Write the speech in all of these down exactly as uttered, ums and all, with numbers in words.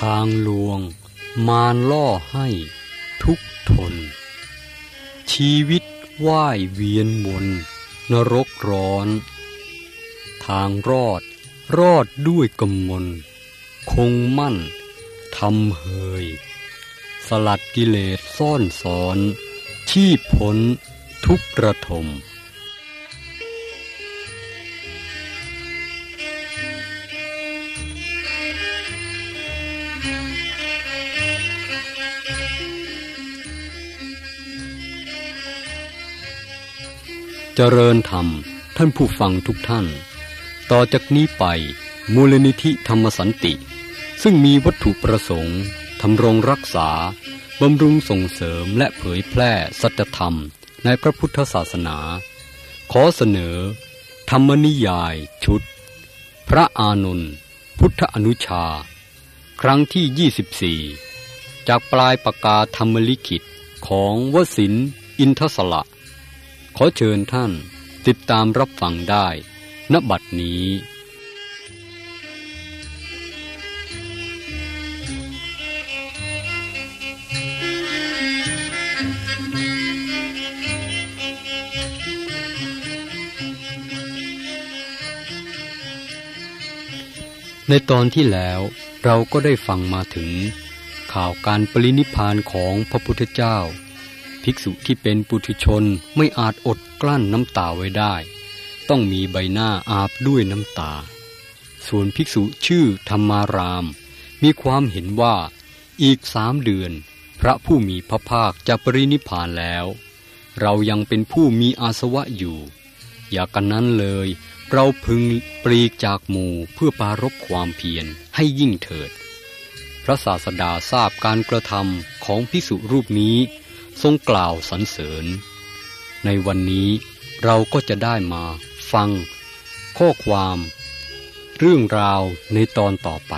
ทางลวงมารล่อให้ทุกทนชีวิตว่ายเวียนวนนรกร้อนทางรอดรอดด้วยกำมลคงมั่นทำเฮยสลัดกิเลสซ่อนสอนชีพพ้นทุกระทมเจริญธรรมท่านผู้ฟังทุกท่านต่อจากนี้ไปมูลนิธิธรรมสันติซึ่งมีวัตถุประสงค์ทำรงรักษาบำรุงส่งเสริมและเผยแพร่สัจธรรมในพระพุทธศาสนาขอเสนอธรรมนิยายชุดพระอานนท์พุทธอนุชาครั้งที่ยี่สิบสี่จากปลายปากกาธรรมลิขิตของวสินทร์อินทศละขอเชิญท่านติดตามรับฟังได้ณบัดนี้ในตอนที่แล้วเราก็ได้ฟังมาถึงข่าวการปรินิพพานของพระพุทธเจ้าภิกษุที่เป็นปุถุชนไม่อาจอดกลั้นน้ำตาไว้ได้ต้องมีใบหน้าอาบด้วยน้ำตาส่วนภิกษุชื่อธรรมารามมีความเห็นว่าอีกสามเดือนพระผู้มีพระภาคจะปรินิพพานแล้วเรายังเป็นผู้มีอาสวะอยู่อย่ากันนั้นเลยเราพึงปลีกจากหมู่เพื่อปรารภความเพียรให้ยิ่งเถิดพระศาสดาทราบการกระทำของภิกษุรูปนี้ทรงกล่าวสรรเสริญในวันนี้เราก็จะได้มาฟังข้อความเรื่องราวในตอนต่อไป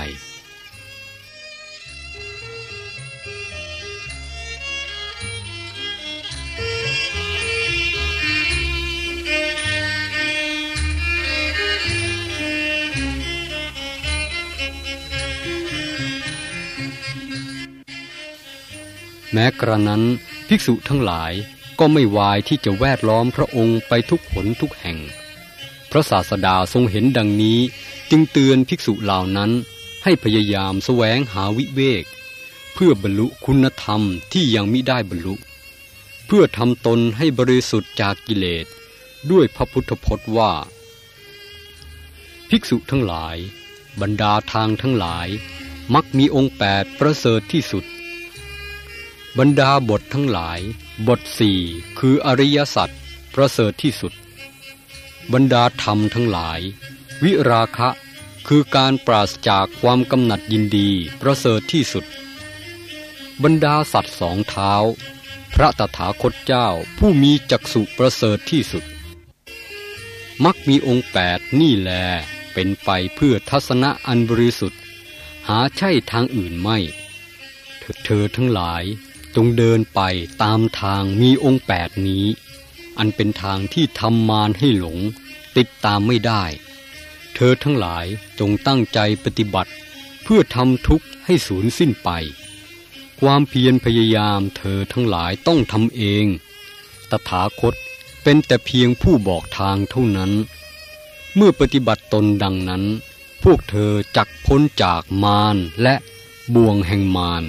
แม้กระนั้นภิกษุทั้งหลายก็ไม่วายที่จะแวดล้อมพระองค์ไปทุกหนทุกแห่งพระศาสดาทรงเห็นดังนี้จึงเตือนภิกษุเหล่านั้นให้พยายามแสวงหาวิเวกเพื่อบรรลุคุณธรรมที่ยังมิได้บรรลุเพื่อทำตนให้บริสุทธิ์จากกิเลสด้วยพระพุทธพจน์ว่าภิกษุทั้งหลายบรรดาทางทั้งหลายมักมีองค์แปดประเสริฐที่สุดบรรดาบททั้งหลายบทสี่คืออริยสัจประเสริฐที่สุดบรรดาธรรมทั้งหลายวิราคะคือการปราศจากความกำหนัดยินดีประเสริฐที่สุดบรรดาสัตว์สองเท้าพระตถาคตเจ้าผู้มีจักษุประเสริฐที่สุดมักมีองค์แปดนี่แลเป็นไปเพื่อทัศนะอันบริสุทธิ์หาใช่ทางอื่นไม่เธอเธอทั้งหลายจงเดินไปตามทางมีองค์แปดนี้อันเป็นทางที่ทำมารให้หลงติดตามไม่ได้เธอทั้งหลายจงตั้งใจปฏิบัติเพื่อทำทุกข์ให้สูญสิ้นไปความเพียรพยายามเธอทั้งหลายต้องทำเองตถาคตเป็นแต่เพียงผู้บอกทางเท่านั้นเมื่อปฏิบัติตนดังนั้นพวกเธอจักพ้นจากมารและบ่วงแห่งมาร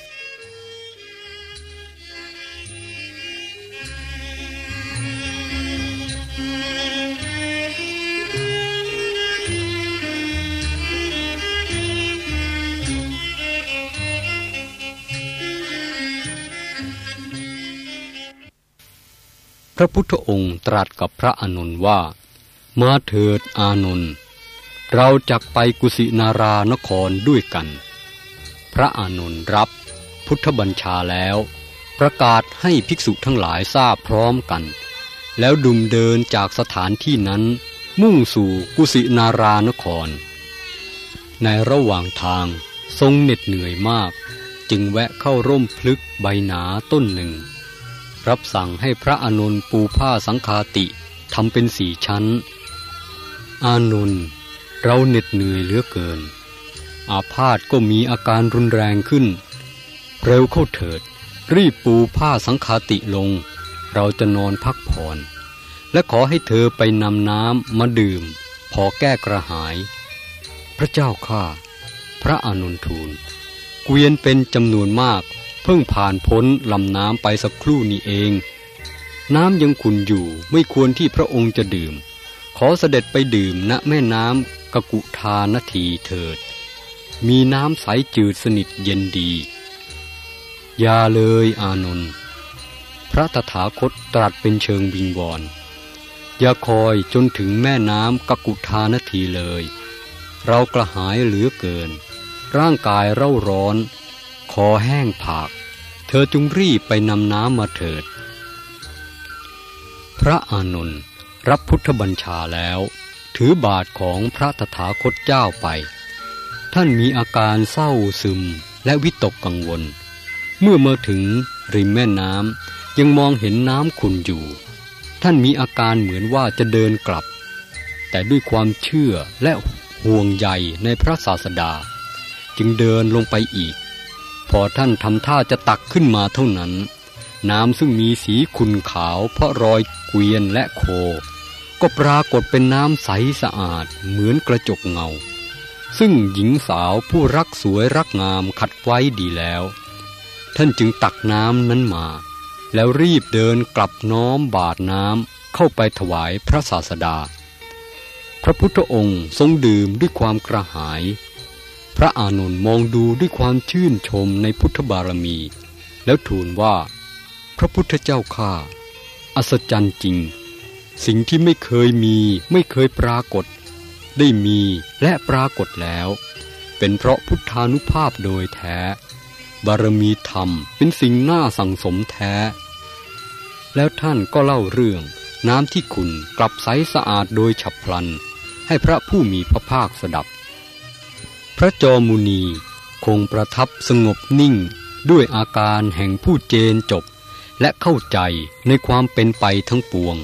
พระพุทธองค์ตรัสกับพระอานนท์ว่ามาเถิดอานนท์เราจักไปกุสินารานครด้วยกันพระอานนท์รับพุทธบัญชาแล้วประกาศให้ภิกษุทั้งหลายทราบพร้อมกันแล้วดุมเดินจากสถานที่นั้นมุ่งสู่กุสินารานครในระหว่างทางทรงเหน็ดเหนื่อยมากจึงแวะเข้าร่มพฤกษ์ใบหนาต้นหนึ่งรับสั่งให้พระอานนท์ปูผ้าสังฆาติทำเป็นสี่ชั้นอานนท์เราเหน็ดเหนื่อยเหลือเกินอาพาธก็มีอาการรุนแรงขึ้นเร็วเข้าเถิดรีบปูผ้าสังฆาติลงเราจะนอนพักผ่อนและขอให้เธอไปนำน้ำมาดื่มพอแก้กระหายพระเจ้าข้าพระอานนท์ทูลเกวียนเป็นจำนวนมากเพิ่งผ่านพ้นลำน้ำไปสักครู่นี้เองน้ำยังขุ่นอยู่ไม่ควรที่พระองค์จะดื่มขอเสด็จไปดื่มณแม่น้ำกกุธานาทีเถิดมีน้ำใสจืดสนิทเย็นดีอย่าเลยอานนท์พระตถาคตตรัสเป็นเชิงวิงวอนอย่าคอยจนถึงแม่น้ำกกุธานาทีเลยเรากระหายเหลือเกินร่างกายเร่าร้อนคอแห้งผากเธอจงรีบไปนำน้ำมาเถิดพระอานนท์รับพุทธบัญชาแล้วถือบาทของพระตถาคตเจ้าไปท่านมีอาการเศร้าซึมและวิตกกังวลเมื่อมาถึงริมแม่น้ำยังมองเห็นน้ำขุ่นอยู่ท่านมีอาการเหมือนว่าจะเดินกลับแต่ด้วยความเชื่อและห่วงใยในพระศาสดาจึงเดินลงไปอีกพอท่านทำท่าจะตักขึ้นมาเท่านั้นน้ำซึ่งมีสีขุ่นขาวเพราะรอยเกวียนและโคก็ปรากฏเป็นน้ำใสสะอาดเหมือนกระจกเงาซึ่งหญิงสาวผู้รักสวยรักงามขัดไว้ดีแล้วท่านจึงตักน้ำนั้นมาแล้วรีบเดินกลับน้อมบาตรน้ำเข้าไปถวายพระศาสดาพระพุทธองค์ทรงดื่มด้วยความกระหายพระอานนท์มองดูด้วยความชื่นชมในพุทธบารมีแล้วทูลว่าพระพุทธเจ้าข้าอัศจรรย์จริงสิ่งที่ไม่เคยมีไม่เคยปรากฏได้มีและปรากฏแล้วเป็นเพราะพุทธานุภาพโดยแท้บารมีธรรมเป็นสิ่งน่าสั่งสมแท้แล้วท่านก็เล่าเรื่องน้ำที่ขุ่นกลับใสสะอาดโดยฉับพลันให้พระผู้มีพระภาคสดับพระจอมุนีคงประทับสงบนิ่งด้วยอาการแห่งผู้เจนจบและเข้าใจในความเป็นไปทั้งปวง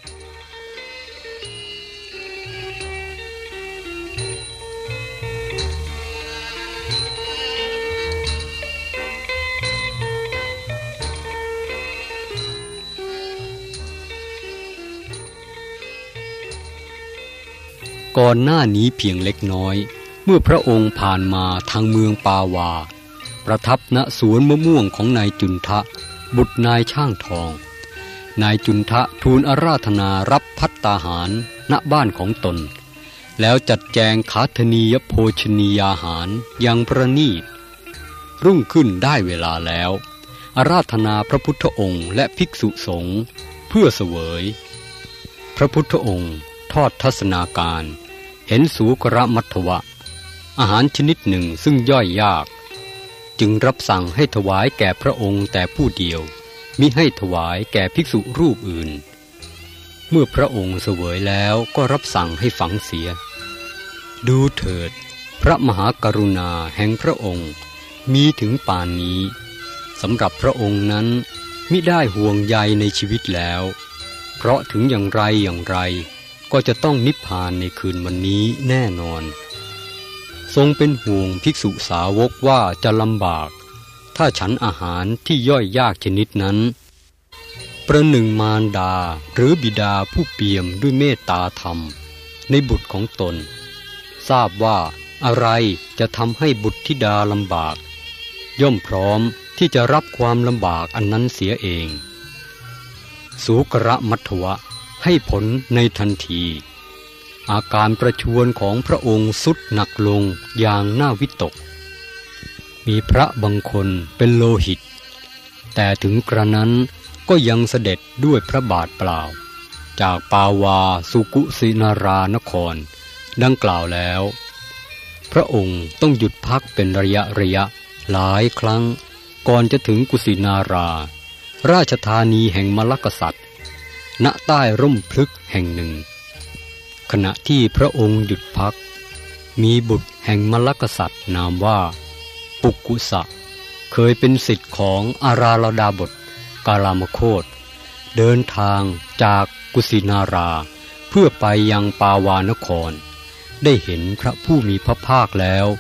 ก่อนหน้านี้เพียงเล็กน้อยเมื่อพระองค์ผ่านมาทางเมืองปาวาประทับณสวนมะม่วงของนายจุนทะบุตรนายช่างทองนายจุนทะทูลอาราธนารับภัตตาหารณบ้านของตนแล้วจัดแจงขาธนียโภชนียาหารอย่างประณีตรุ่งขึ้นได้เวลาแล้วอาราธนาพระพุทธองค์และภิกษุสงฆ์เพื่อเสวยพระพุทธองค์ทอดทัศนาการเห็นสูกรมัทวะอาหารชนิดหนึ่งซึ่งย่อยยากจึงรับสั่งให้ถวายแก่พระองค์แต่ผู้เดียวมิให้ถวายแก่ภิกษุรูปอื่นเมื่อพระองค์เสวยแล้วก็รับสั่งให้ฝังเสียดูเถิดพระมหากรุณาแห่งพระองค์มีถึงป่านนี้สำหรับพระองค์นั้นมิได้ห่วงใยในชีวิตแล้วเพราะถึงอย่างไรอย่างไรก็จะต้องนิพพานในคืนวันนี้แน่นอนทรงเป็นห่วงภิกษุสาวกว่าจะลำบากถ้าฉันอาหารที่ย่อยยากชนิดนั้นประหนึ่งมารดาหรือบิดาผู้เปี่ยมด้วยเมตตาธรรมในบุตรของตนทราบว่าอะไรจะทำให้บุตรธิดาลำบากย่อมพร้อมที่จะรับความลำบากอันนั้นเสียเองสูกรมัทวะให้ผลในทันทีอาการประชวรของพระองค์สุดหนักลงอย่างน่าวิตกมีพระบางคนเป็นโลหิตแต่ถึงกระนั้นก็ยังเสด็จด้วยพระบาทเปล่าจากปาวาสุกุสินารานครดังกล่าวแล้วพระองค์ต้องหยุดพักเป็นระยะระยะหลายครั้งก่อนจะถึงกุสินาราราชธานีแห่งมลกษัตริย์ณใต้ร่มพฤกษ์แห่งหนึ่งขณะที่พระองค์หยุดพักมีบุตรแห่งมลกษัตริย์นามว่าปุกุสะเคยเป็นศิษย์ของอาราลดาบทกาลามโคตเดินทางจากกุสินาราเพื่อไปยังปาวานครได้เห็นพระผู้มีพระภาคแล้ว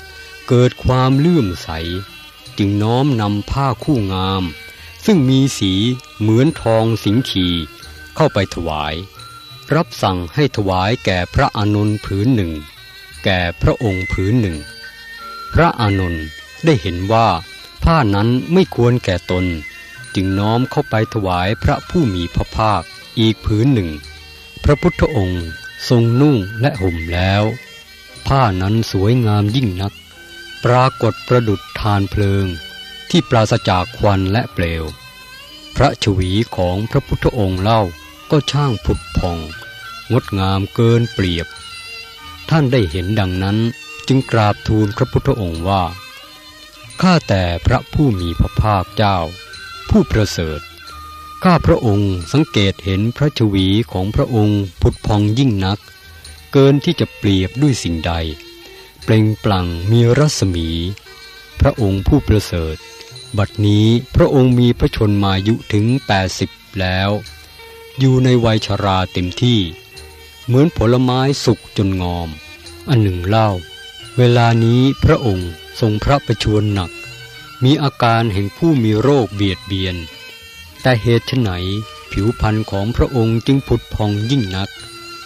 เกิดความเลื่อมใสจึงน้อมนำผ้าคู่งามซึ่งมีสีเหมือนทองสิงคีเข้าไปถวายรับสั่งให้ถวายแก่พระอานนท์ผืนหนึ่งแก่พระองค์ผืนหนึ่งพระอานนท์ได้เห็นว่าผ้านั้นไม่ควรแก่ตนจึงน้อมเข้าไปถวายพระผู้มีพระภาคอีกผืนหนึ่งพระพุทธองค์ทรงนุ่งและห่มแล้วผ้านั้นสวยงามยิ่งนักปรากฏประดุจฐานเพลิงที่ปราศจากควันและเปลวพระชวีของพระพุทธองค์เล่าก็ช่างผุดผ่องงดงามเกินเปรียบท่านได้เห็นดังนั้นจึงกราบทูลพระพุทธองค์ว่าข้าแต่พระผู้มีพระภาคเจ้าผู้ประเสริฐข้าพระองค์สังเกตเห็นพระชวีของพระองค์ผุดผ่องยิ่งนักเกินที่จะเปรียบด้วยสิ่งใดเปล่งปลั่งมีรัศมีพระองค์ผู้ประเสริฐบัดนี้พระองค์มีพระชนมายุถึงแปดสิบแล้วอยู่ในวัยชราเต็มที่เหมือนผลไม้สุกจนงอมอันหนึ่งเล่าเวลานี้พระองค์ทรงพระประชวรหนักมีอาการแห่งผู้มีโรคเบียดเบียนแต่เหตุไฉนผิวพรรณของพระองค์จึงผุดผ่องยิ่งนัก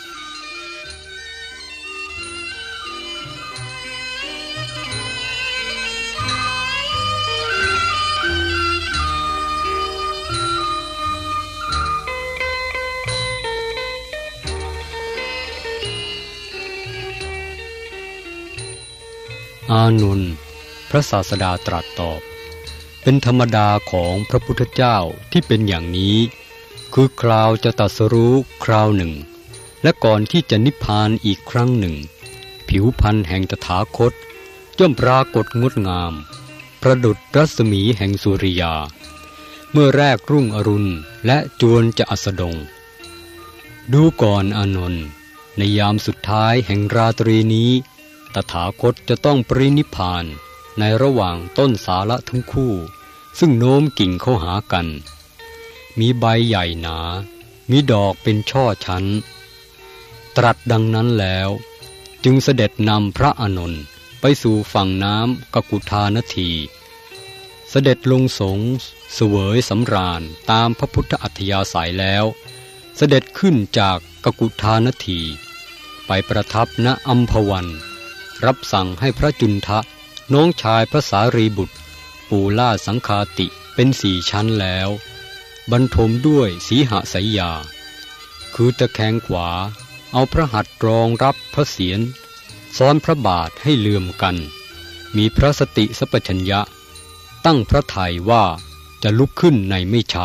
อานนท์พระศาสดาตรัสตอบเป็นธรรมดาของพระพุทธเจ้าที่เป็นอย่างนี้คือคราวจะตรัสรู้คราวหนึ่งและก่อนที่จะนิพพานอีกครั้งหนึ่งผิวพรรณแห่งตถาคตย่อมปรากฏงดงามประดุจรัศมีแห่งสุริยาเมื่อแรกรุ่งอรุณและจวนจะอัสดงดูก่อนอานนท์ในยามสุดท้ายแห่งราตรีนี้ตถาคตจะต้องปรินิพพานในระหว่างต้นสาระทั้งคู่ซึ่งโน้มกิ่งเข้าหากันมีใบใหญ่หนามีดอกเป็นช่อชั้นตรัสดังนั้นแล้วจึงเสด็จนำพระอานนท์ไปสู่ฝั่งน้ำกกุฑานาทีเสด็จลงสงเสวยสำราญตามพระพุทธอัธยาศัยแล้วเสด็จขึ้นจากกกุฑานาทีไปประทับณอัมพวันรับสั่งให้พระจุนทะน้องชายพระสารีบุตรปูล่าสังฆาติเป็นสี่ชั้นแล้วบรรทมด้วยสีหสายยาคือตะแคงขวาเอาพระหัตถ์รองรับพระเศียรซ้อนพระบาทให้เลื่อมกันมีพระสติสัพพัญญะตั้งพระทัยว่าจะลุกขึ้นในไม่ช้า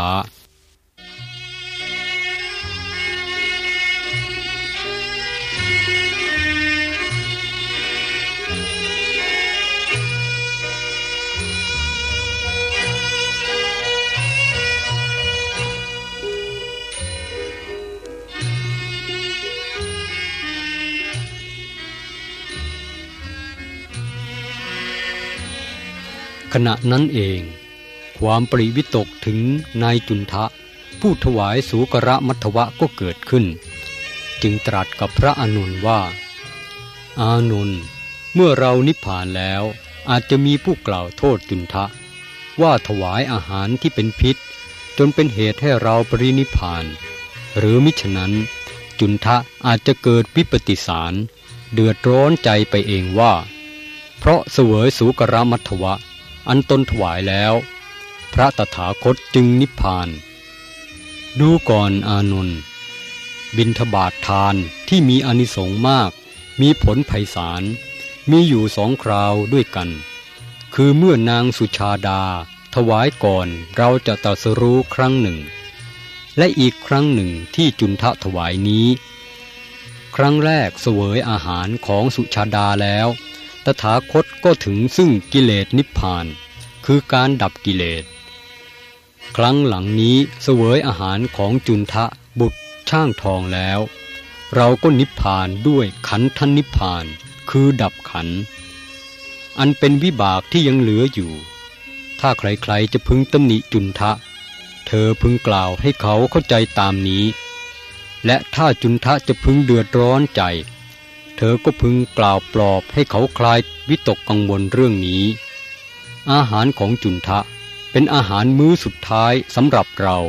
ขณะนั้นเองความปริวิตกถึงนายจุนทะผู้ถวายสูกรมัทวะก็เกิดขึ้นจึงตรัสกับพระอานนท์ว่าอานนท์เมื่อเรานิพพานแล้วอาจจะมีผู้กล่าวโทษจุนทะว่าถวายอาหารที่เป็นพิษจนเป็นเหตุให้เราปรินิพพานหรือมิฉะนั้นจุนทะอาจจะเกิดวิปติสารเดือดร้อนใจไปเองว่าเพราะเสวยสูกรมัทวะอันตนถวายแล้วพระตถาคตจึงนิพพานดูก่อนอานนท์บิณฑบาตทานที่มีอานิสงส์มากมีผลไพศาลมีอยู่สองคราวด้วยกันคือเมื่อนางสุชาดาถวายก่อนเราจะตรัสรู้ครั้งหนึ่งและอีกครั้งหนึ่งที่จุนทะถวายนี้ครั้งแรกเสวยอาหารของสุชาดาแล้วตถาคตก็ถึงซึ่งกิเลสนิพพานคือการดับกิเลสครั้งหลังนี้เสวยอาหารของจุนทะบุตรช่างทองแล้วเราก็นิพพานด้วยขันธนิพพานคือดับขันธ์อันเป็นวิบากที่ยังเหลืออยู่ถ้าใครๆจะพึงตำหนิจุนทะเธอพึงกล่าวให้เขาเข้าใจตามนี้และถ้าจุนทะจะพึงเดือดร้อนใจเธอก็พึงกล่าวปลอบให้เขาคลายวิตกกังวลเรื่องนี้อาหารของจุนทะเป็นอาหารมื้อสุดท้ายสำหรับเรา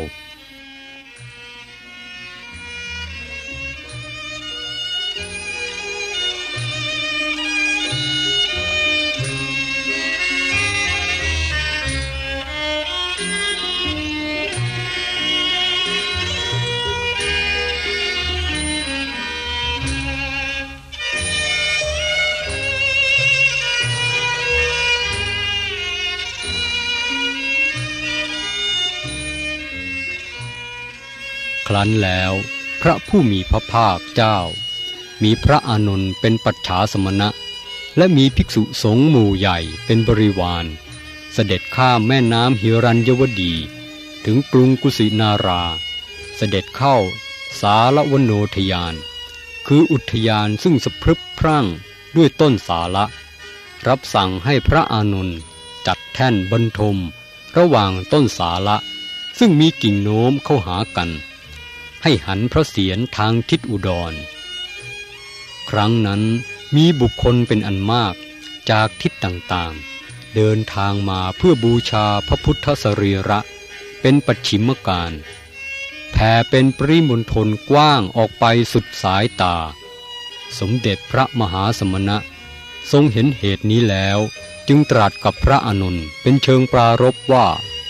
ครั้นแล้วพระผู้มีพระภาคเจ้ามีพระอานนท์เป็นปัจฉาสมณะและมีภิกษุสงฆ์หมู่ใหญ่เป็นบริวารเสด็จข้ามแม่น้ำหิรัญยวดีถึงกรุงกุสินาราเสด็จเข้าสาลวโนทยานคืออุทยานซึ่งสะพรึบพรั่งด้วยต้นสาละรับสั่งให้พระอานนท์จัดแท่นบรรทมระหว่างต้นสาละซึ่งมีกิ่งโน้มเข้าหากันให้หันพระเศียรทางทิศอุดรครั้งนั้นมีบุคคลเป็นอันมากจากทิศต่างๆเดินทางมาเพื่อบูชาพระพุทธสรีระเป็นปัจฉิมการแผ่เป็นปริมณฑลกว้างออกไปสุดสายตาสมเด็จพระมหาสมณะทรงเห็นเหตุนี้แล้วจึงตรัสกับพระอานนท์เป็นเชิงปรารภว่า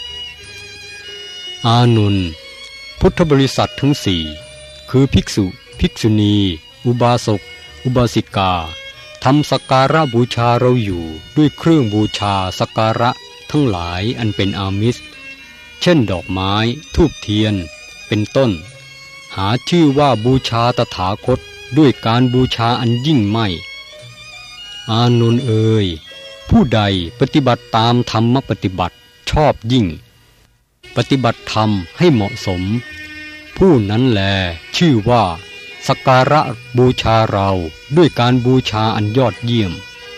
อานนท์พุทธบริษัททั้งสี่คือภิกษุภิกษุณีอุบาสกอุบาสิกาทำสักการะบูชาเราอยู่ด้วยเครื่องบูชาสักการะทั้งหลายอันเป็นอามิสเช่นดอกไม้ธูปเทียนเป็นต้นหาชื่อว่าบูชาตถาคตด้วยการบูชาอันยิ่งไม่อานนท์เอ๋ยผู้ใดปฏิบัติตามธรรมปฏิบัติชอบยิ่งปฏิบัติธรรมให้เหมาะสมผู้นั้นแลชื่อว่าสักการะบูชาเราด้วยการบูชาอันยอดเยี่ยม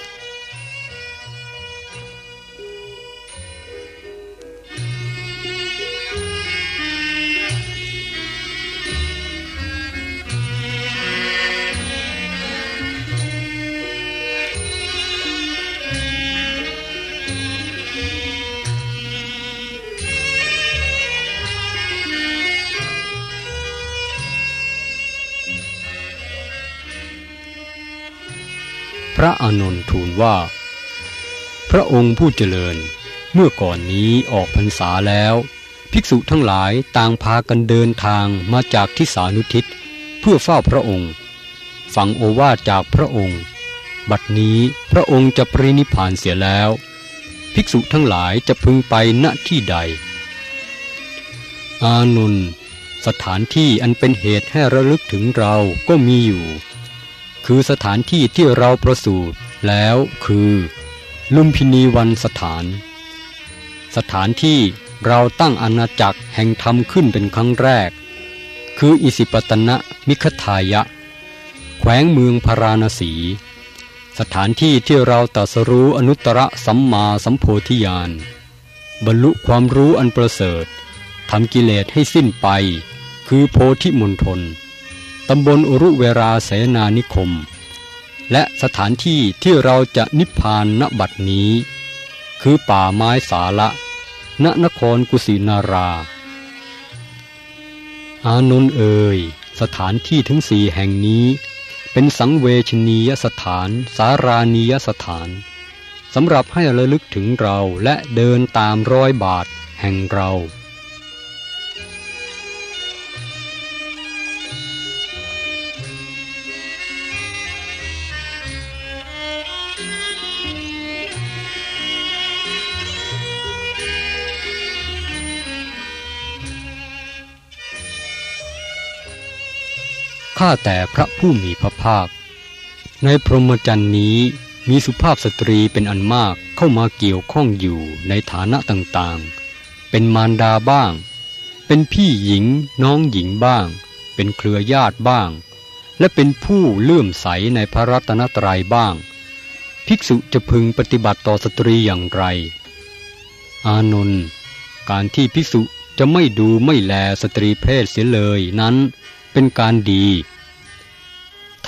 พระอานนท์ทูลว่าพระองค์ผู้เจริญเมื่อก่อนนี้ออกพรรษาแล้วภิกษุทั้งหลายต่างพากันเดินทางมาจากทิศานุทิศเพื่อเฝ้าพระองค์ฟังโอวาทจากพระองค์บัดนี้พระองค์จะปรินิพพานเสียแล้วภิกษุทั้งหลายจะพึงไปณที่ใดอานนท์สถานที่อันเป็นเหตุให้ระลึกถึงเราก็มีอยู่คือสถานที่ที่เราประสูติแล้วคือลุมพินีวันสถานสถานที่เราตั้งอาณาจักรแห่งธรรมขึ้นเป็นครั้งแรกคืออิสิปตนะมิคทายะแขวงเมืองพาราณสีสถานที่ที่เราตรัสรู้อนุตตรสัมมาสัมโพธิญาณบรรลุความรู้อันประเสริฐทำกิเลสให้สิ้นไปคือโพธิมณฑลตำบลอุรุเวราเสนานิคมและสถานที่ที่เราจะนิพพานณบัดนี้คือป่าไม้สาละณนครกุสินาราอานนท์เอ๋ยสถานที่ทั้งสี่แห่งนี้เป็นสังเวชนียสถานสารานียสถานสำหรับให้ระลึกถึงเราและเดินตามรอยบาทแห่งเราข้าแต่พระผู้มีพระภาคในพรหมจรรย์นี้มีสุภาพสตรีเป็นอันมากเข้ามาเกี่ยวข้องอยู่ในฐานะต่างๆเป็นมารดาบ้างเป็นพี่หญิงน้องหญิงบ้างเป็นเครือญาติบ้างและเป็นผู้เลื่อมใสในพระรัตนตรัยบ้างภิกษุจะพึงปฏิบัติต่อสตรีอย่างไรอานนท์การที่ภิกษุจะไม่ดูไม่แลสตรีเพศเสียเลยนั้นเป็นการดีถ้า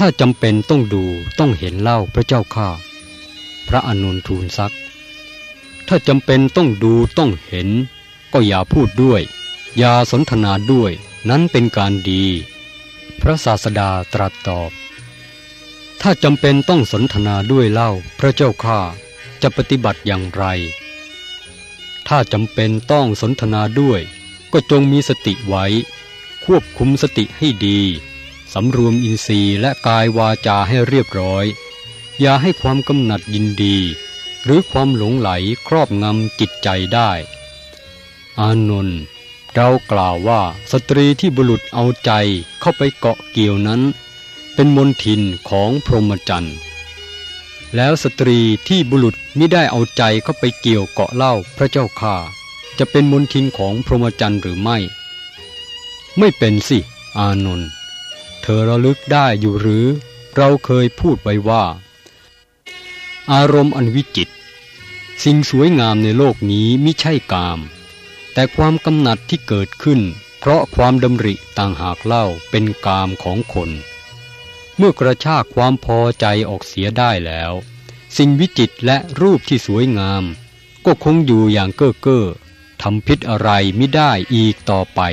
ถ้าจำเป็นต้องดูต้องเห็นเล่าพระเจ้าข้าพระอานนท์ทูลซักถ้าจำเป็นต้องดูต้องเห็นก็อย่าพูดด้วยอย่าสนทนาด้วยนั้นเป็นการดีพระศาสดาตรัสตอบถ้าจำเป็นต้องสนทนาด้วยเล่าพระเจ้าข้าจะปฏิบัติอย่างไรถ้าจำเป็นต้องสนทนาด้วยก็จงมีสติไว้ควบคุมสติให้ดีสำรวมอินทรีย์และกายวาจาให้เรียบร้อยอย่าให้ความกำหนัดยินดีหรือความหลงไหลครอบงำจิตใจได้อานนท์เรากล่าวว่าสตรีที่บุรุษเอาใจเข้าไปเกาะเกี่ยวนั้นเป็นมนทินของพรหมจรรย์แล้วสตรีที่บุรุษมิได้เอาใจเข้าไปเกี่ยวเกาะเล่าพระเจ้าข้าจะเป็นมนทินของพรหมจรรย์หรือไม่ไม่เป็นสิอานนท์เธอระลึกได้อยู่หรือเราเคยพูดไว้ว่าอารมณ์อันวิจิตรสิ่งสวยงามในโลกนี้มิใช่กามแต่ความกำหนัดที่เกิดขึ้นเพราะความดำริต่างหากเล่าเป็นกามของคนเมื่อกระชากความพอใจออกเสียได้แล้วสิ่งวิจิตรและรูปที่สวยงามก็คงอยู่อย่างเก้อเก้อทำพิษอะไรไม่ได้อีกต่อไป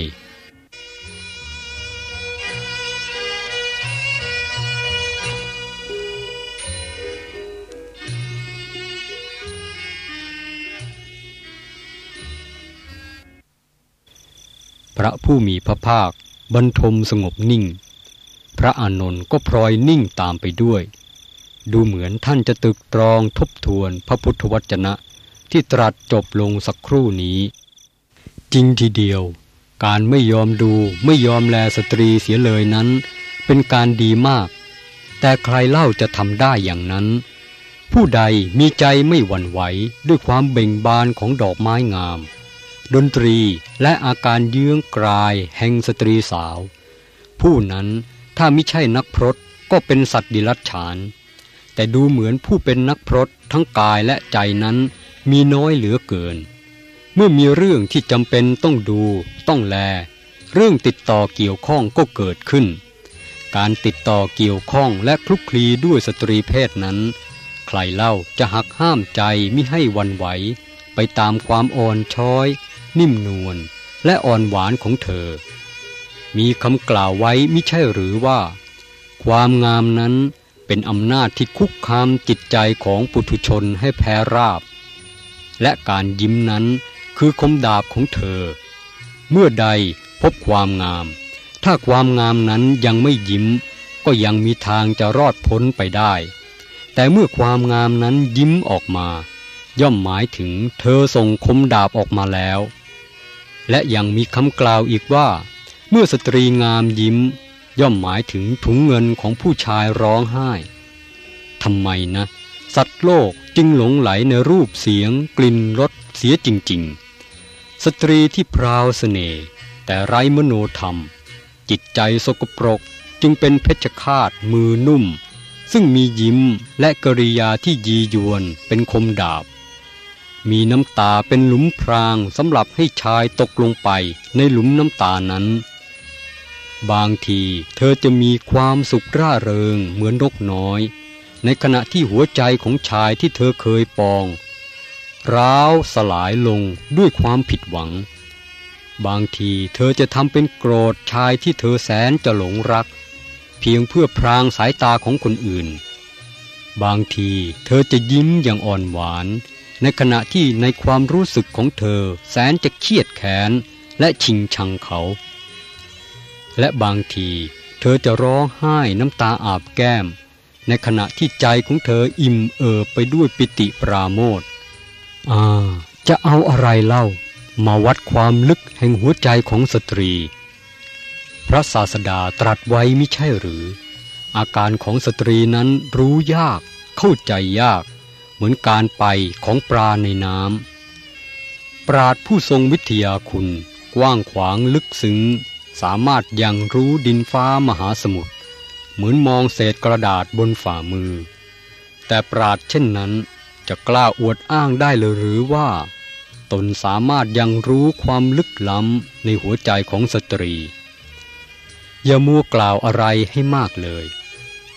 พระผู้มีพระภาคบรรทมสงบนิ่งพระอานนท์ก็พลอยนิ่งตามไปด้วยดูเหมือนท่านจะตึกตรองทบทวนพระพุทธวจนะที่ตรัสจบลงสักครู่นี้จริงทีเดียวการไม่ยอมดูไม่ยอมแลสตรีเสียเลยนั้นเป็นการดีมากแต่ใครเล่าจะทำได้อย่างนั้นผู้ใดมีใจไม่หวั่นไหวด้วยความเบ่งบานของดอกไม้งามดนตรีและอาการเยื้องกรายแห่งสตรีสาวผู้นั้นถ้ามิใช่นักพรตก็เป็นสัตว์ดิรัจฉานแต่ดูเหมือนผู้เป็นนักพรตทั้งกายและใจนั้นมีน้อยเหลือเกินเมื่อมีเรื่องที่จำเป็นต้องดูต้องแลเรื่องติดต่อเกี่ยวข้องก็เกิดขึ้นการติดต่อเกี่ยวข้องและคลุกคลีด้วยสตรีเพศนั้นใครเล่าจะหักห้ามใจมิให้หวั่นไหวไปตามความอ่อนช้อยนิ่มนวลและอ่อนหวานของเธอมีคำกล่าวไว้มิใช่หรือว่าความงามนั้นเป็นอำนาจที่คุกคามจิตใจของปุถุชนให้แพ้ราบและการยิ้มนั้นคือคมดาบของเธอเมื่อใดพบความงามถ้าความงามนั้นยังไม่ยิ้มก็ยังมีทางจะรอดพ้นไปได้แต่เมื่อความงามนั้นยิ้มออกมาย่อมหมายถึงเธอส่งคมดาบออกมาแล้วและยังมีคำกล่าวอีกว่าเมื่อสตรีงามยิ้มย่อมหมายถึงถุงเงินของผู้ชายร้องไห้ทำไมนะสัตว์โลกจึงหลงไหลในรูปเสียงกลิ่นรสเสียจริงๆสตรีที่พราวเสน่ห์แต่ไร้มโนธรรมจิตใจสกปรกจึงเป็นเพชฌฆาตมือนุ่มซึ่งมียิ้มและกริยาที่ยียวนเป็นคมดาบมีน้ำตาเป็นหลุมพรางสำหรับให้ชายตกลงไปในหลุมน้ำตานั้นบางทีเธอจะมีความสุขร่าเริงเหมือนนกน้อยในขณะที่หัวใจของชายที่เธอเคยปองร้าวสลายลงด้วยความผิดหวังบางทีเธอจะทำเป็นโกรธชายที่เธอแสนจะหลงรักเพียงเพื่อพรางสายตาของคนอื่นบางทีเธอจะยิ้มอย่างอ่อนหวานในขณะที่ในความรู้สึกของเธอแสนจะเครียดแค้นและชิงชังเขาและบางทีเธอจะร้องไห้น้ำตาอาบแก้มในขณะที่ใจของเธออิ่มเอิบไปด้วยปิติปราโมทย์อ่าจะเอาอะไรเล่ามาวัดความลึกแห่งหัวใจของสตรีพระศาสดาตรัสไว้มิใช่หรืออาการของสตรีนั้นรู้ยากเข้าใจยากเหมือนการไปของปลาในน้ำปราชญ์ผู้ทรงวิทยาคุณกว้างขวางลึกซึ้งสามารถยังรู้ดินฟ้ามหาสมุทรเหมือนมองเศษกระดาษบนฝ่ามือแต่ปราชญ์เช่นนั้นจะกล้าอวดอ้างได้เลยหรือว่าตนสามารถยังรู้ความลึกล้ำในหัวใจของสตรีอย่ามัวกล่าวอะไรให้มากเลย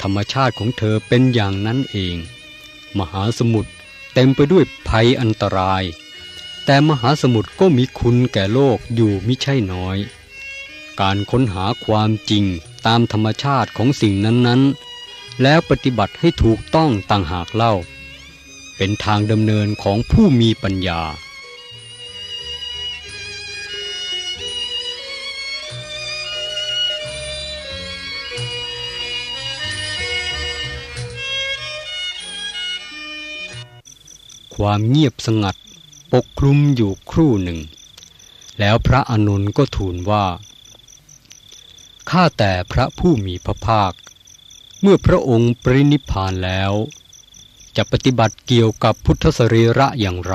ธรรมชาติของเธอเป็นอย่างนั้นเองมหาสมุทรเต็มไปด้วยภัยอันตรายแต่มหาสมุทรก็มีคุณแก่โลกอยู่มิใช่น้อยการค้นหาความจริงตามธรรมชาติของสิ่งนั้นๆแล้วปฏิบัติให้ถูกต้องต่างหากเล่าเป็นทางดำเนินของผู้มีปัญญาความเงียบสงัดปกคลุมอยู่ครู่หนึ่งแล้วพระอานนท์ก็ทูลว่าข้าแต่พระผู้มีพระภาคเมื่อพระองค์ปรินิพพานแล้วจะปฏิบัติเกี่ยวกับพุทธสรีระอย่างไร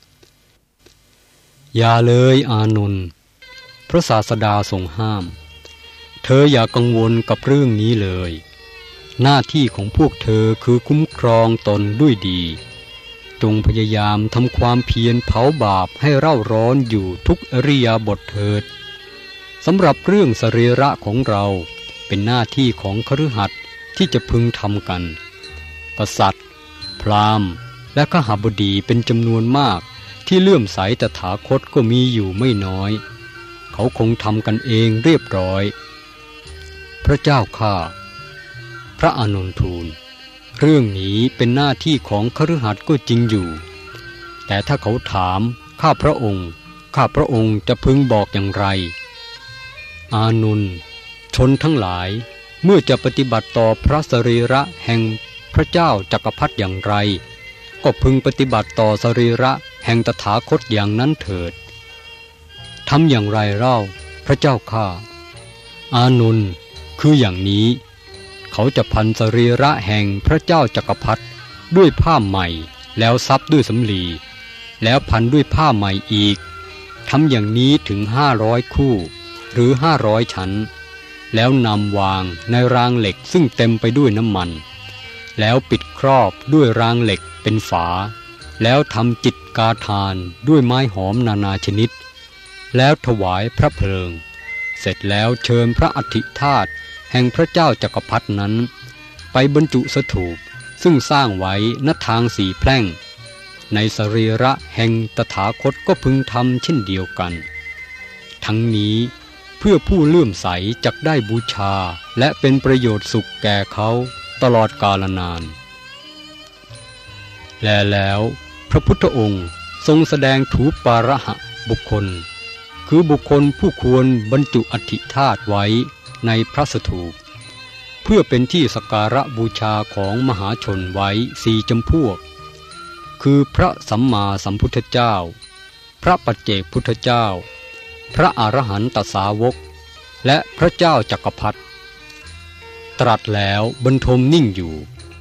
อย่าเลยอานนท์พระศาสดาทรงห้ามเธออย่ากังวลกับเรื่องนี้เลยหน้าที่ของพวกเธอคือคุ้มครองตนด้วยดีจงพยายามทำความเพียรเผาบาปให้เร่าร้อนอยู่ทุกอริยบทเถิดสำหรับเรื่องสรีระของเราเป็นหน้าที่ของคฤหัสถ์ที่จะพึงทำกันกษัตริย์พราหมณ์และขหบดีเป็นจำนวนมากที่เลื่อมใสตถาคตก็มีอยู่ไม่น้อยเขาคงทำกันเองเรียบร้อยพระเจ้าข้าพระอานนท์ทูลเรื่องนี้เป็นหน้าที่ของคฤหัสถ์ก็จริงอยู่แต่ถ้าเขาถามข้าพระองค์ข้าพระองค์จะพึงบอกอย่างไรอานนท์ชนทั้งหลายเมื่อจะปฏิบัติต่อพระสรีระแห่งพระเจ้าจักรพรรดิอย่างไรก็พึงปฏิบัติต่อสรีระแห่งตถาคตอย่างนั้นเถิดทำอย่างไรเล่าพระเจ้าข้าอานนท์คืออย่างนี้เขาจะพันสรีระแห่งพระเจ้าจักรพรรดิด้วยผ้าใหม่แล้วซับด้วยสำลีแล้วพันด้วยผ้าใหม่อีกทำอย่างนี้ถึงห้าร้อยคู่หรือห้าร้อยชั้นแล้วนำวางในรางเหล็กซึ่งเต็มไปด้วยน้ำมันแล้วปิดครอบด้วยรางเหล็กเป็นฝาแล้วทำจิตกาทานด้วยไม้หอมนานาชนิดแล้วถวายพระเพลิงเสร็จแล้วเชิญพระอัฐิธาตุแห่งพระเจ้าจักรพรรดินั้นไปบรรจุสถูปซึ่งสร้างไว้ณทางสี่แพร่งในสรีระแห่งตถาคตก็พึงทำเช่นเดียวกันทั้งนี้เพื่อผู้เลื่อมใสจักได้บูชาและเป็นประโยชน์สุขแก่เขาตลอดกาลนานและแล้วพระพุทธองค์ทรงแสดงถูปาระหะบุคคลคือบุคคลผู้ควรบรรจุอัฐิธาตุไว้ในพระสถูปเพื่อเป็นที่สักการะบูชาของมหาชนไว้สี่จำพวกคือพระสัมมาสัมพุทธเจ้าพระปัจเจกพุทธเจ้าพระอรหันตสาวกและพระเจ้าจักรพรรดิตรัสแล้วบรรทมนิ่งอยู่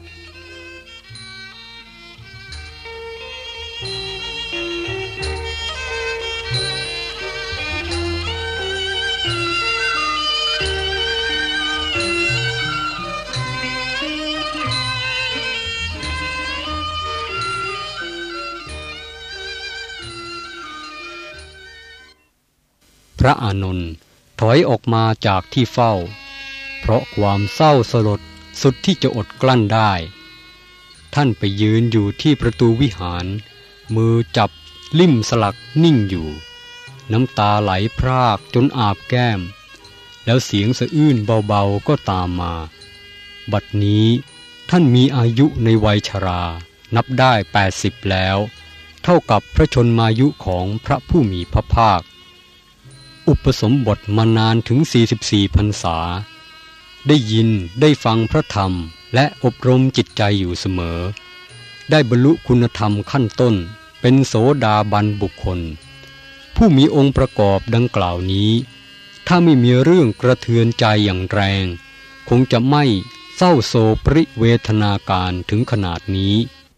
พระอานนท์ถอยออกมาจากที่เฝ้าเพราะความเศร้าสลดสุดที่จะอดกลั้นได้ท่านไปยืนอยู่ที่ประตูวิหารมือจับลิ่มสลักนิ่งอยู่น้ำตาไหลพรากจนอาบแก้มแล้วเสียงสะอื้นเบาๆก็ตามมาบัดนี้ท่านมีอายุในวัยชรานับได้แปดสิบแล้วเท่ากับพระชนมายุของพระผู้มีพระภาคอุปสมบทมานานถึงสี่สิบสี่พรรษาได้ยินได้ฟังพระธรรมและอบรมจิตใจอยู่เสมอได้บรรลุคุณธรรมขั้นต้นเป็นโสดาบันบุคคลผู้มีองค์ประกอบดังกล่าวนี้ถ้าไม่มีเรื่องกระเทือนใจอย่างแรงคงจะไม่เศร้าโศกปริเวทนาการถึงขนาดนี้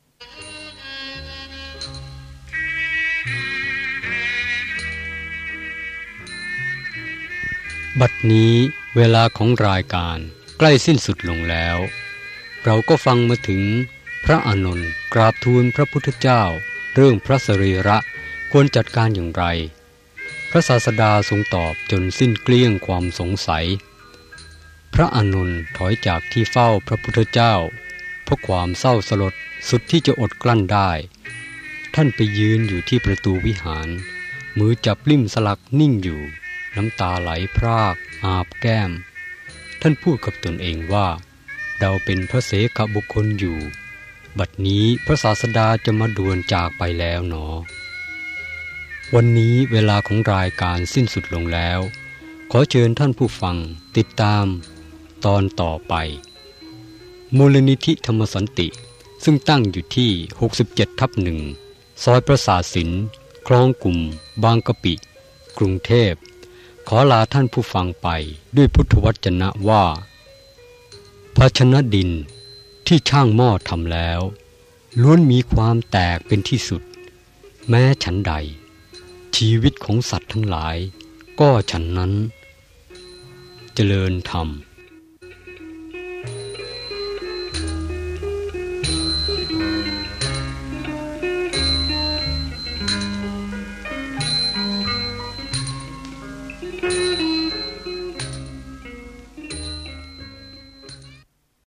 บัดนี้เวลาของรายการใกล้สิ้นสุดลงแล้วเราก็ฟังมาถึงพระอานนท์กราบทูลพระพุทธเจ้าเรื่องพระสรีระควรจัดการอย่างไรพระศาสดาทรงตอบจนสิ้นเกลี้ยงความสงสัยพระอานนท์ถอยจากที่เฝ้าพระพุทธเจ้าเพราะความเศร้าสลดสุดที่จะอดกลั้นได้ท่านไปยืนอยู่ที่ประตูวิหารมือจับลิ่มสลักนิ่งอยู่น้ำตาไหลพรากอาบแก้มท่านพูดกับตนเองว่าเราเป็นพระเสขบุคคลอยู่บัดนี้พระศาสดาจะมาด่วนจากไปแล้วหนอวันนี้เวลาของรายการสิ้นสุดลงแล้วขอเชิญท่านผู้ฟังติดตามตอนต่อไปมูลนิธิธรรมสันติซึ่งตั้งอยู่ที่หกสิบเจ็ดทับหนึ่งซอยประสาทสินคลองกลุ่มบางกะปิกรุงเทพขอลาท่านผู้ฟังไปด้วยพุทธวจนะว่าภาชนะดินที่ช่างหม้อทำแล้วล้วนมีความแตกเป็นที่สุดแม้ฉันใดชีวิตของสัตว์ทั้งหลายก็ฉันนั้นเจริญธรรม